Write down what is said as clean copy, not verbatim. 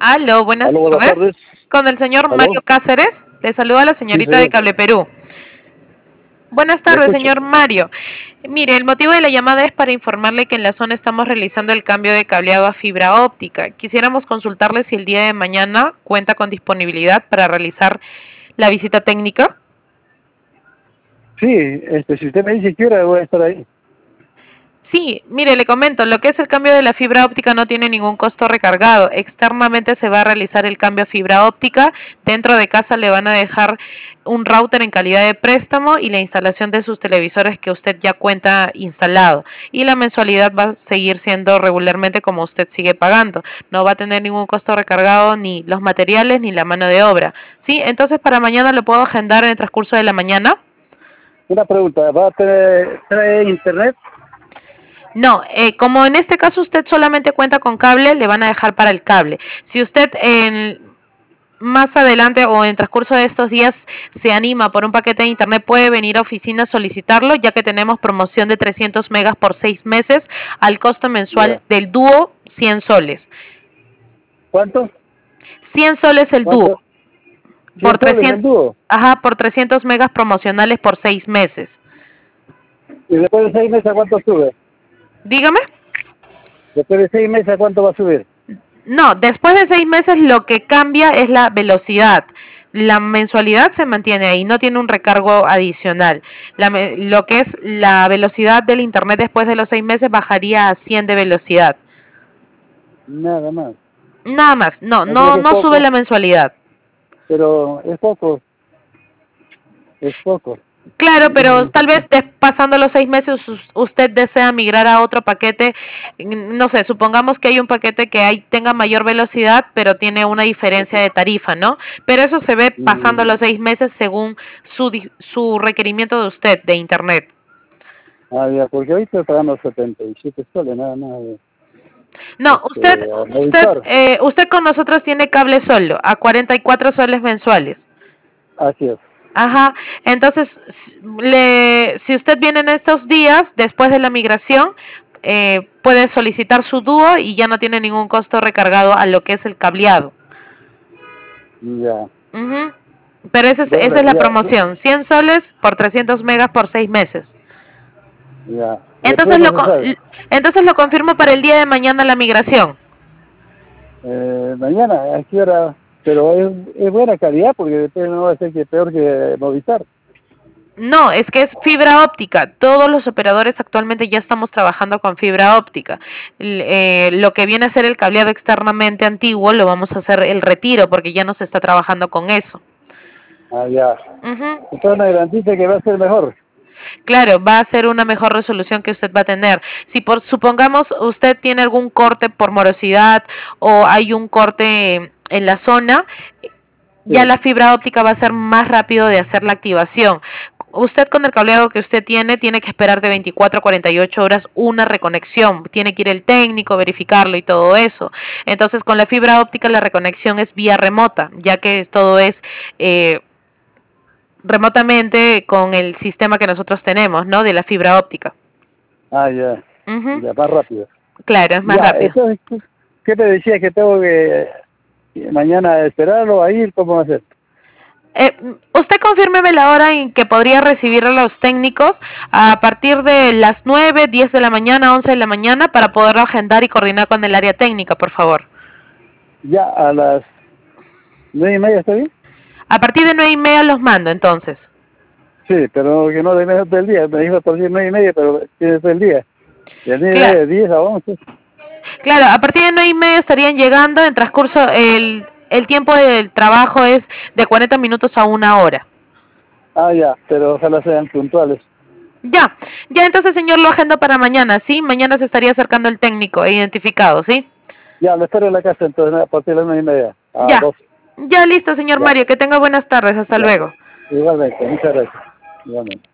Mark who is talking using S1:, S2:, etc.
S1: Aló, buenas
S2: Aló, buenas
S1: tardes.
S2: tardes.
S1: Con el señor
S2: Aló.
S1: Mario Cáceres. Le saluda la
S2: Sí,
S1: señorita de
S2: señor.
S1: Cable Perú. Buenas
S2: Le
S1: tardes,
S2: escucho.
S1: señor Mario. Mire, el motivo de la llamada es para informarle que en la zona estamos realizando el cambio de cableado a fibra óptica. Quisiéramos consultarle si el día de mañana cuenta con disponibilidad para realizar la visita técnica.
S2: Sí, si usted me dice que hora voy a estar ahí.
S1: Sí, mire, le comento, lo que es el cambio de la fibra óptica no tiene ningún costo recargado. Externamente se va a realizar el cambio a fibra óptica. Dentro de casa le van a dejar un router en calidad de préstamo y la instalación de sus televisores que usted ya cuenta instalado. Y la mensualidad va a seguir siendo regularmente como usted sigue pagando. No va a tener ningún costo recargado ni los materiales ni la mano de obra. Sí, entonces para mañana lo puedo agendar en el transcurso de la mañana.
S2: Una pregunta, ¿va a traer internet?
S1: No, como en este caso usted solamente cuenta con cable, le van a dejar para el cable. Si usted más adelante o en transcurso de estos días se anima por un paquete de internet, puede venir a oficina a solicitarlo, ya que tenemos promoción de 300 megas por 6 meses al costo mensual
S2: Ya.
S1: del dúo, 100 soles.
S2: ¿Cuánto?
S1: 100 soles el dúo,
S2: ¿Cuánto?
S1: por
S2: 100 soles el
S1: 300,
S2: dúo.
S1: ajá, por 300 megas promocionales por 6 meses.
S2: ¿Y después de 6 meses cuánto sube?
S1: Dígame.
S2: Después de 6 meses ¿cuánto va a subir?
S1: No, después de 6 meses lo que cambia es la velocidad. La mensualidad se mantiene ahí, no tiene un recargo adicional. Lo que es la velocidad del internet después de los 6 meses bajaría a 100 de velocidad.
S2: Nada más.
S1: Nada más, no,
S2: ¿No cree
S1: no,
S2: que es
S1: no sube
S2: poco?
S1: la mensualidad.
S2: Pero es poco. Es poco.
S1: Claro, pero tal vez pasando los 6 meses usted desea migrar a otro paquete. No sé, supongamos que hay un paquete que tenga mayor velocidad, pero tiene una diferencia de tarifa, ¿no? Pero eso se ve pasando los 6 meses según su requerimiento de usted de internet.
S2: Ya, porque ahorita estoy pagando 77 soles, nada más.
S1: No,
S2: A Movistar.
S1: usted con nosotros tiene cable solo a 44 soles mensuales.
S2: Así es.
S1: Ajá, entonces si usted viene en estos días, después de la migración, puede solicitar su dúo y ya no tiene ningún costo recargado a lo que es el cableado.
S2: Ya.
S1: Ujú. Pero esa
S2: Bueno,
S1: es la
S2: ya,
S1: promoción, 100 soles por 300 megas por 6 meses.
S2: ya. Después
S1: Entonces
S2: no se sabe.
S1: entonces lo confirmo para el día de mañana la migración.
S2: Mañana, ¿a qué hora? Pero es buena calidad porque después no va a ser que peor que Movistar.
S1: No, es que es fibra óptica. Todos los operadores actualmente ya estamos trabajando con fibra óptica. Lo que viene a ser el cableado externamente antiguo lo vamos a hacer el retiro porque ya no se está trabajando con eso.
S2: Ya.
S1: Ujú.
S2: Entonces me garantiza que va a ser mejor.
S1: Claro, va a ser una mejor resolución que usted va a tener. Si supongamos usted tiene algún corte por morosidad o hay un corte en la zona, ya
S2: Sí.
S1: la fibra óptica va a ser más rápido de hacer la activación. Usted con el cableado que usted tiene que esperar de 24 a 48 horas una reconexión. Tiene que ir el técnico, verificarlo y todo eso. Entonces, con la fibra óptica la reconexión es vía remota, ya que todo es remotamente con el sistema que nosotros tenemos, ¿no? De la fibra óptica.
S2: Ya.
S1: Ujú.
S2: Ya, más rápido.
S1: Claro, es más
S2: Ya,
S1: rápido.
S2: entonces, ¿qué me decía que tengo que mañana esperarlo a ir? ¿Cómo va a ser?
S1: Usted confírmeme la hora en que podría recibir a los técnicos a partir de las 9, 10 de la mañana, 11 de la mañana para poder agendar y coordinar con el área técnica, por favor.
S2: Ya a las 9:30, ¿está bien?
S1: A partir de 9:30 los mando, entonces.
S2: Sí, pero que no de menos del día. Me dijo por 9:30, pero tiene todo el día. De 9:30
S1: Claro,
S2: de 10 a 11.
S1: claro, a partir de 9:30 estarían llegando. En transcurso, el tiempo del trabajo es de 40 minutos a 1 hora.
S2: Ya, pero ojalá sean puntuales.
S1: Ya, ya entonces, señor, lo agendo para mañana, ¿sí? Mañana se estaría acercando el técnico identificado, ¿sí?
S2: Ya, lo espero en la casa entonces a partir de las 9:30 a
S1: Ya,
S2: 12.
S1: ya listo, señor
S2: Ya,
S1: Mario. Que tenga buenas tardes. Hasta
S2: ya.
S1: luego.
S2: Igualmente, muchas gracias. Igualmente.